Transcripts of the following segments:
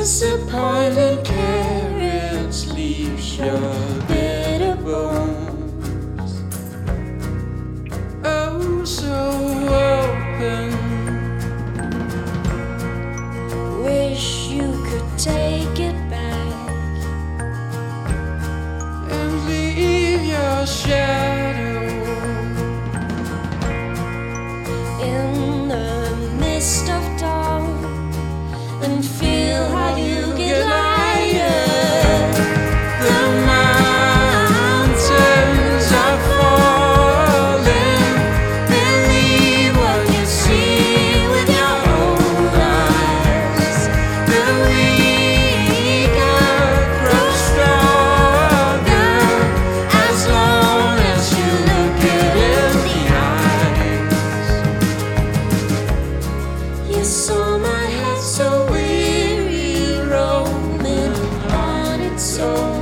Disappointed carrots leaves your bitter bones. Oh, so open. Wish you could take it back And leave your shadow in the mist of dawn and feel how you get lighter. The mountains are falling. Believe what you see with your own eyes. The weaker grow stronger as long as you look it in the eyes. You saw my head so weary, roaming on its own.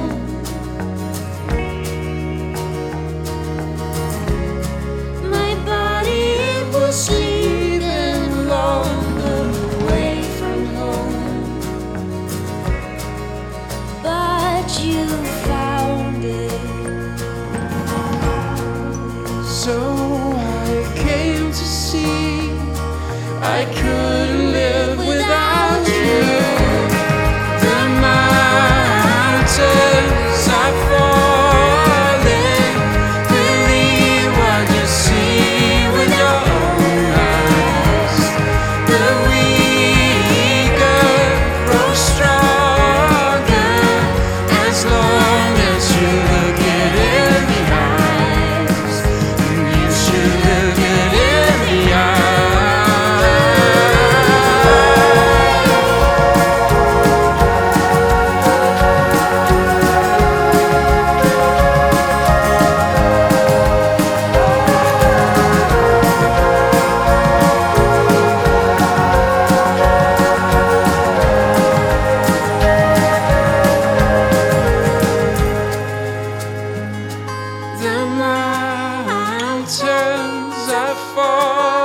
My body, it was leaving longer away from home, but you found it. So I came to see I couldn't live without you. The mountains are falling. Believe what you see with your own eyes. The weaker grow stronger as long as you look it in the eyes. You should look it in the eyes. The mountains are falling.